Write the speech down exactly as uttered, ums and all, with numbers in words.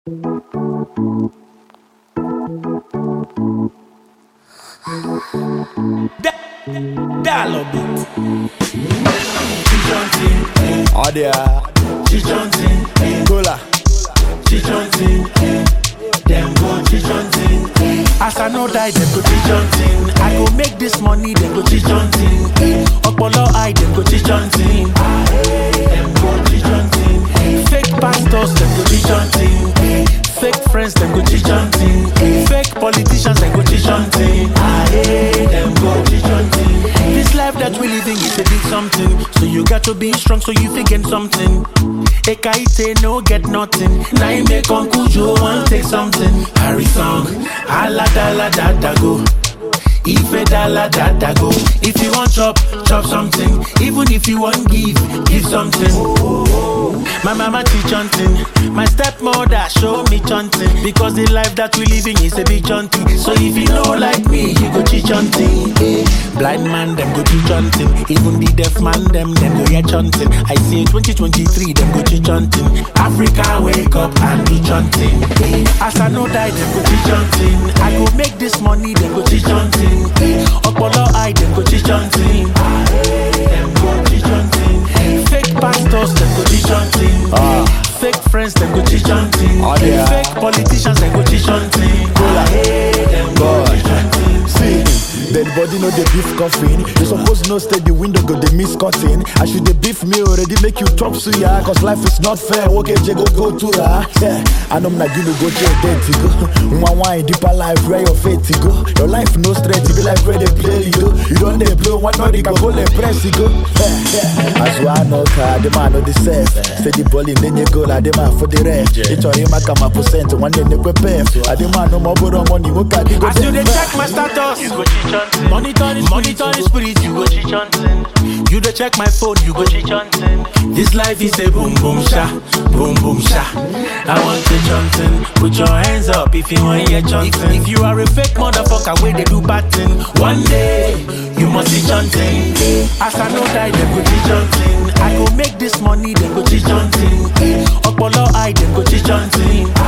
Dialogue beat. Adia, Chichontin, Cola, Chichontin, them go Chichontin. As I know die, them go Chichontin. I go make this money, them go Chichontin. Okpolo eye, them go Chichontin. Them go Chichontin. Fake pastors, them go Chichontin. Fake friends, them go Chichontin. Fake politicians, them go Chichontin. Them go Chichontin. This life that we living is a big something. So you got to be strong so you figure something. Ekaite no get nothing. Now you make Uncle Joe want take something. Harry song, ala da la da da go. Ife da la da da go. If you want chop, chop something. Even if you want give, give something. My mama teach hunting. My stepmother show me chanting. Because the life that we living is a big chanting. So if you know like me, you go teach hunting. Eh. Blind man, them go teach hunting. Even the deaf man, them, them go hear chanting. I say twenty twenty-three, them go teach hunting. Africa, wake up and do chanting. Eh. As I know die, them go teach hunting. I go make this money, them go teach hunting. Okpolo eye, them go teach hunting. Them go teach hunting. Fake pastors, them go teach hunting. Ah. Fake friends, them go teach hunting. Oh, yeah. Fake politicians, them go teach hunting. Cola, Them go teach hunting. see. Dead body no the beef coffin. You suppose no stay the window go the miss cutting. I should the beef me already make you top suya. Cause life is not fair. Okay, je go go to ra. Yeah, I know I'm not gonna go to a dead to go. One wine deeper life where your fate to go. Your life no straight to be like where they play you. You don't they blow one not they can go they press you go. Yeah, as well no car the man no the self. Steady balling then you go like the man for the rest. It's all him I come up percent one day they prepare. I the man no more borrow money. What can go? As you dey check my status, you go cheat hunting. Monitor the monitor the spirit, you go cheat hunting. You dey check my phone, you go cheat hunting. This life is a boom boom sha, boom boom sha. I want to chanting. Put your hands up if you want hear chanting. If, if you are a fake motherfucker, where they do bad thing, one day you must be chanting. As I know die, them go cheat chanting. I go make this money, them go cheat chanting. Okpolo eye, them go cheat chanting.